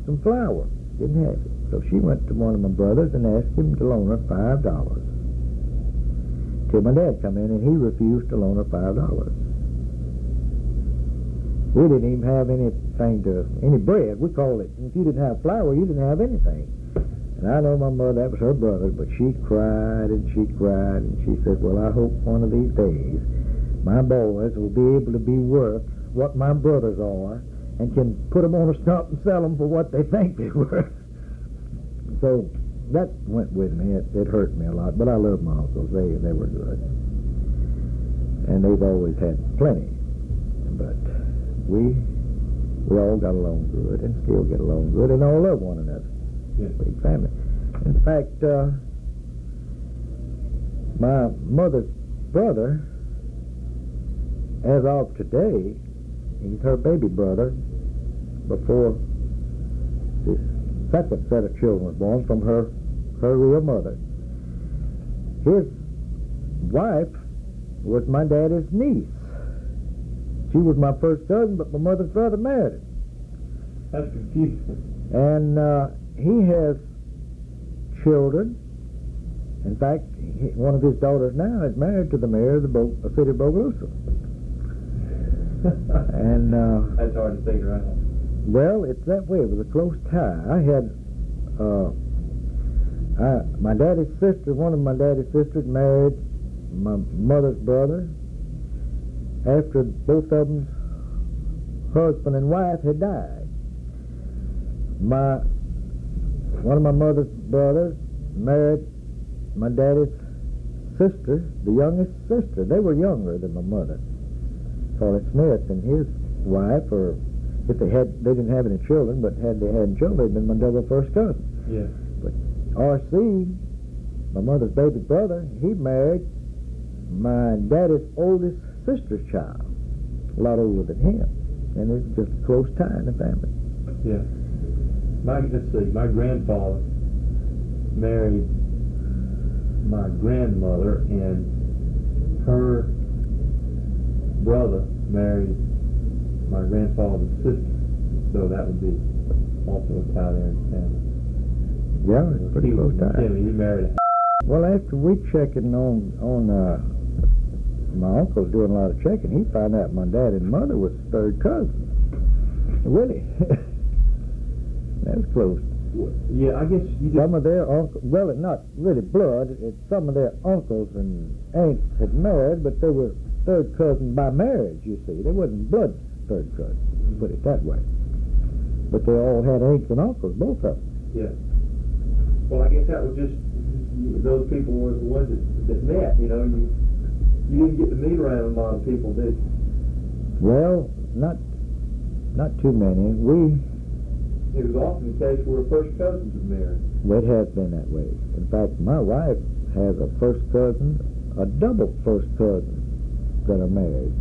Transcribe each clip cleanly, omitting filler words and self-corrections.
some flour. Didn't have it. So she went to one of my brothers and asked him to loan her $5. Till my dad come in, and he refused to loan her $5. We didn't even have any bread. We called it, if you didn't have flour, you didn't have anything. And I know my mother, that was her brother, but she cried and she cried, and she said, well, I hope one of these days my boys will be able to be worth what my brothers are and can put them on a stump and sell them for what they think they're worth. So that went with me. It hurt me a lot, but I love my uncles. They were good. And they've always had plenty. But we all got along good and still get along good and all love one another. Yes. Big family. In fact, my mother's brother, as of today, he's her baby brother before this second set of children was born from her real mother. His wife was my daddy's niece. She was my first cousin, but my mother's brother married her. That's confusing. And he has children. In fact, one of his daughters now is married to the mayor of the city of Bogalusa. And that's hard to figure out. well, it's that way. It was a close tie. I had my daddy's sister. One of my daddy's sisters married my mother's brother after both of them's husband and wife had died. One of my mother's brothers married my daddy's sister, the youngest sister. They were younger than my mother. Charlie Smith and his wife, or if they didn't have any children, but had they had children, they'd been my double first cousin. Yeah. But R.C., my mother's baby brother, he married my daddy's oldest sister's child, a lot older than him, and it's just a close tie in the family. Yeah. Let's see. My grandfather married my grandmother, and her brother married my grandfather's sister. So that would be also a tie there in the family. Yeah, it's pretty close tie. He married. Well, after we checking on my uncle's doing a lot of checking, he found out my dad and mother was third cousins. Really? That was close. Yeah, I guess you just... Some of their uncles, well, it's not really blood, some of their uncles and aunts had married, but they were third cousins by marriage, you see. They wasn't blood third cousins, put it that way. But they all had aunts and uncles, both of them. Yeah. Well, I guess that was just, those people were the ones that met, you know. You didn't get to meet around a lot of people, did you? Well, not too many. It was often the case where first cousins were married. Well, it has been that way. In fact, my wife has a first cousin, a double first cousin that are married.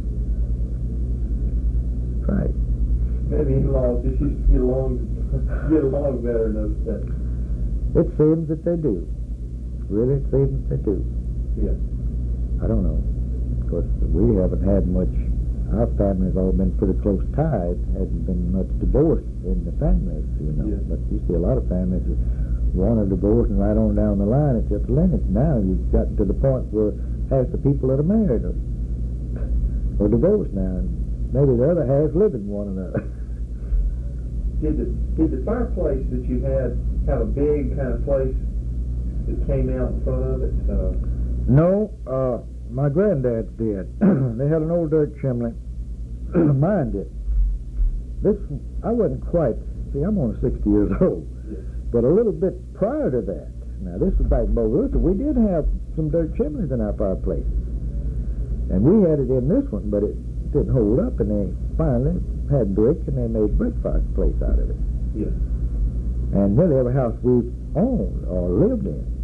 Right. Maybe in-laws just used to get along better in those days. It seems that they do. Really, it seems that they do. Yeah. I don't know. Of course, we haven't had much. Our family's all been pretty close tied. Hasn't been much divorce in the families, you know. Yeah. But you see a lot of families that want a divorce and right on down the line it's just limits. Now you've gotten to the point where half the people that are married are divorced now, and maybe the other half live with one another. Did the fireplace that you had have a big kind of place that came out in front of it? No, my granddad's did. They had an old dirt chimney. Mine did. I wasn't quite, see, I'm only 60 years old, Yeah. but a little bit prior to that, now this was back in Bogalusa, we did have some dirt chimneys in our fireplaces. And we had it in this one, but it didn't hold up, and they finally had brick, and they made brick fireplace out of it. Yeah. And nearly every house we've owned or lived in